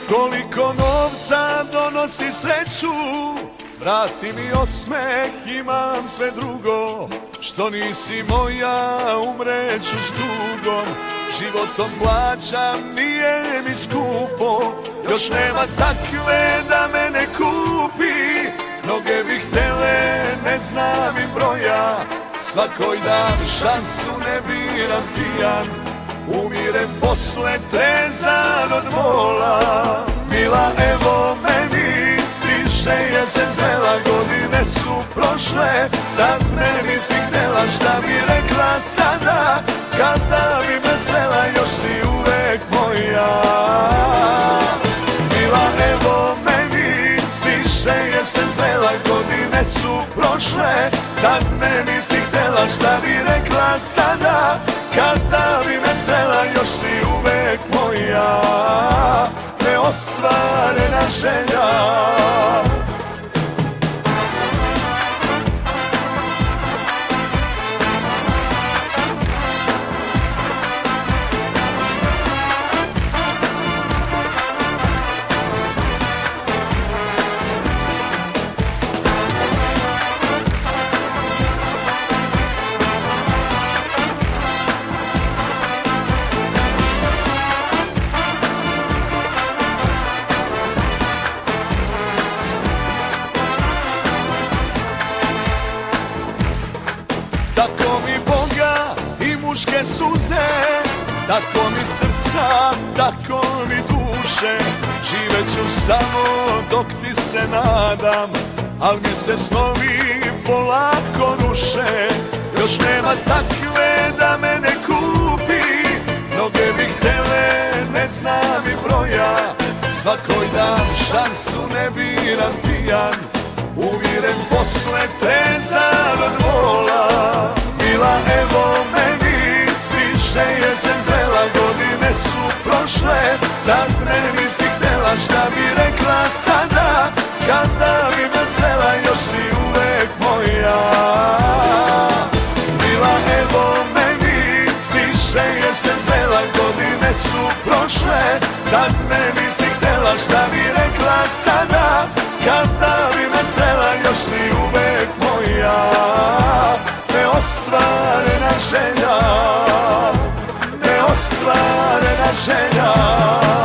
Koliko novca donosi sreću, vrati mi osmeh, imam sve drugo. Što nisi moja, umreću s tugom. Životom plaćam, nije mi skupo. Još nema takve da mene kupi. Mnoge bi htele, ne znam im broja. Svakoj dan šansu, ne biram pijan. Umirem posle trezan od bola. Mila, evo meni, stiže jesen zela. Godine su prošle, tad meni si htela. Šta bi rekla sada, kada bi me srela? Još si uvek moja. Mila, evo meni, stiže jesen zela. Godine su prošle, tad meni si htela. Šta bi rekla sada, kada bi me srela? Još si uvek moja, neostvarena želja. Tako mi Boga i muške suze, tako mi srca, tako mi duše. Živeću samo dok ti se nadam, al mi se snovi polako ruše. Još nema takve da mene kupi. Mnoge bi htele, ne znam i broja. Svakoj dan šansu, ne biram pijan. Umirem posle trezan od bola. Mila, evo meni, stiže jesen zela. Godine su prošle, tad meni si htela. Šta bi rekla sada, kada bi me srela? Još si uvek moja. Mila, evo meni, stiže jesen zela. Godine su prošle, tad meni si htela. Šta bi rekla sada, kada bi me srela? Još si uvek moja, neostvarena želja, neostvarena želja.